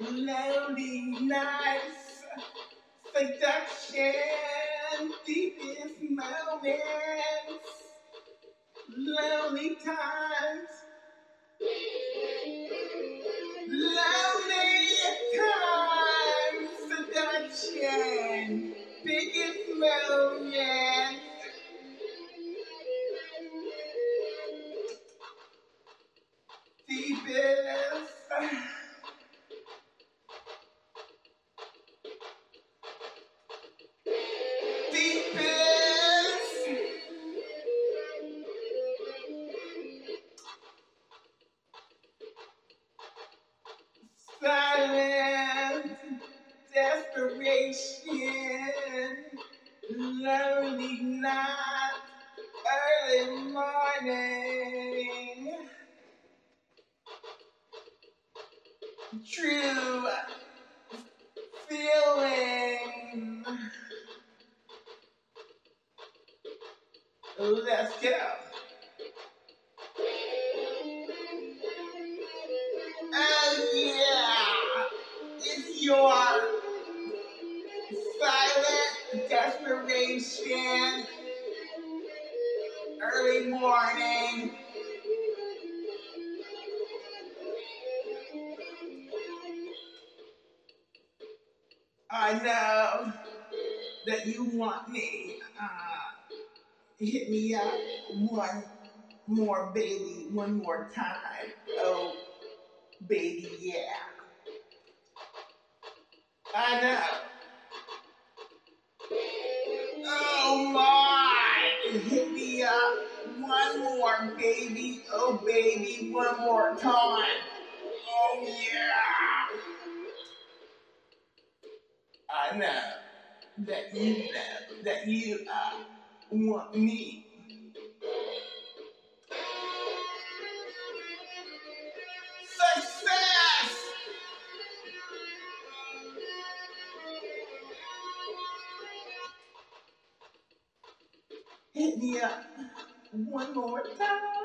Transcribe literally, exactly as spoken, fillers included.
Lonely nights, seduction, deepest moments, lonely times, lonely times, seduction, biggest moments, deepest. Silence, desperation, lonely night, early morning, true feeling. Let's go. Oh yeah, it's your silent desperation, early morning. I know that you want me. Uh, hit me up one more, baby, one more time. Oh, baby, yeah. I know. Oh my! Hit me up one more, baby. Oh, baby, one more time. Oh yeah. I know that you know that you uh, want me. Success! Hit me up one more time.